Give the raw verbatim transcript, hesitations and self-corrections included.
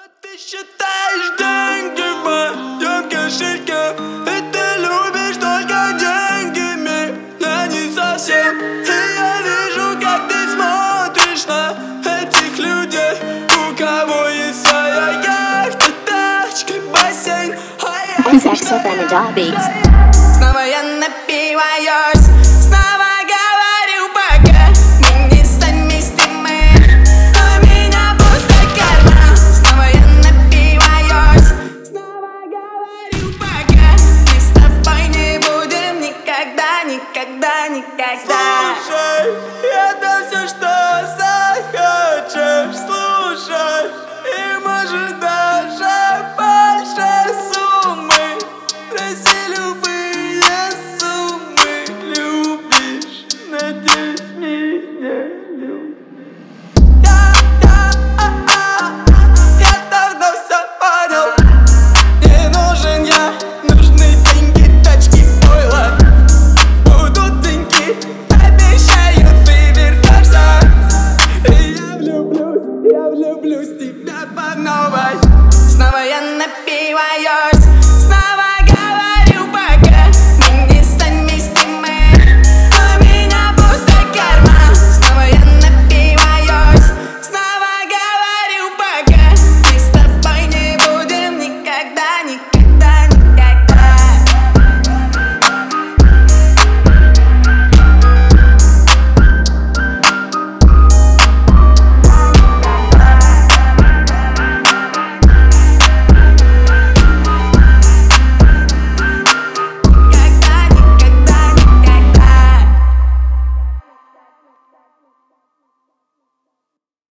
Ты считаешь деньги в моем кошельке, и ты любишь только деньгами, я не совсем. И я вижу, как ты смотришь на этих людей, у кого есть своя яхта, тачка, бассейн, а я снова я напиваюсь, снова говорю пока мы не совместимы, а у меня пустой карман. Снова я напиваюсь, снова говорю пока мы с тобой не будем никогда, никогда, никогда. Слушай, это все, что захочешь слушать, и может даже больше суммы. Проси любые суммы, любишь, надеюсь, меня любишь. Я, я, а, а, я давно все понял. Не нужен я, нужны деньги, тачки, пойло. Будут деньги, обещаю, ты вернешься. И я влюблюсь, я влюблюсь в тебя по новой. Снова я напиваюсь, снова